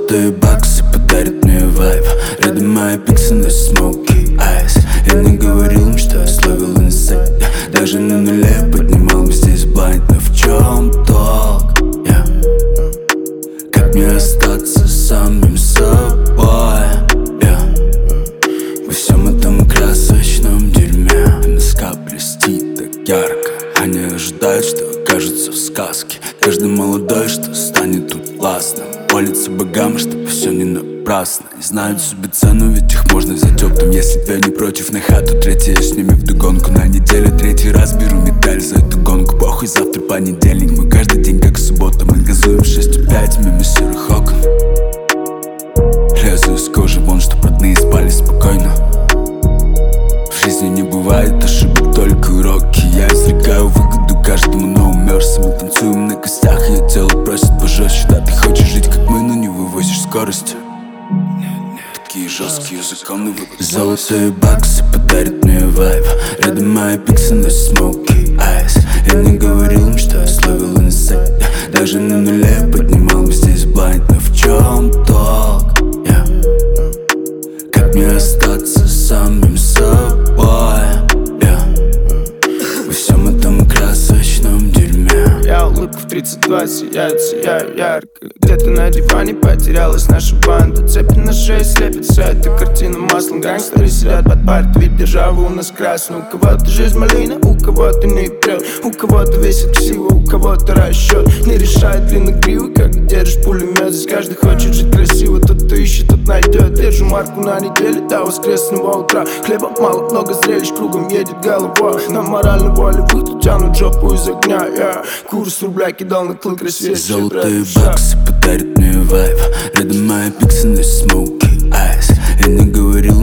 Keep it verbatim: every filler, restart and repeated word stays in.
Золотые баксы подарят мне вайб. Рядом мои пиксы носят smoky eyes. Я не говорил им, что я словил инсайт. Даже на нуле поднимал им здесь блайнд. Но в чем толк? Yeah. Как мне остаться самим собой? Yeah. Во всем этом красочном дерьме эн эс ка блестит так ярко. Они ожидают, что окажутся в сказке. Каждый молодой, что станет тут властным. Молятся богам, чтобы все не напрасно. Не знают себе цену, ведь их можно взять оптом. Если две не против на хату, третья я с ними вдогонку. На неделю третий раз беру медаль за эту гонку. Похуй, завтра понедельник, мы каждый день как суббота. Мы газуем в шесть пять мимо серых окон. Лезу из кожи вон, чтоб родные спали спокойно. В жизни не бывает ошибок, только уроки. Я извлекаю выгоду каждому новому мерсу. Мы танцуем на костях, ее тело просит пожестче. Да, ты хочешь жить как мы, но не вывозишь скорость. Такие жесткие законы выбора. Золотые баксы подарят мне вайб. Рядом мои пиксы носят smoky eyes. Я не говорил им, что я словил инсайт. Даже на нуле поднимал им здесь блайнд. Но в чем толк? Yeah. Как мне остаться самим собой? Yeah. Во всем этом красочном дерьме. Я улыбка в тридцать два сияет, сияю ярко. Где-то на диване потерялась наша банда. Цепи на шее слепит вся эта картина маслом. Гангстеры сидят под партой, ведь держава у нас красная. У кого-то жизнь малина, у кого-то не прет. У кого-то весит ксиво, у кого-то расчет. Не решает длинных гривы, как держишь пулемет. Здесь каждый хочет жить красиво, тот, кто ищет, тот найдет. Держу марку на неделе до воскресного утра. Хлеба мало, много зрелищ, кругом едет голова. На моральной воле выйду, тянут жопу из огня. Yeah. Курс рубля кидал на клык России. Золотые баксы подарят мне вайб. Рядом мои пиксы носят smoky eyes. Я не говорил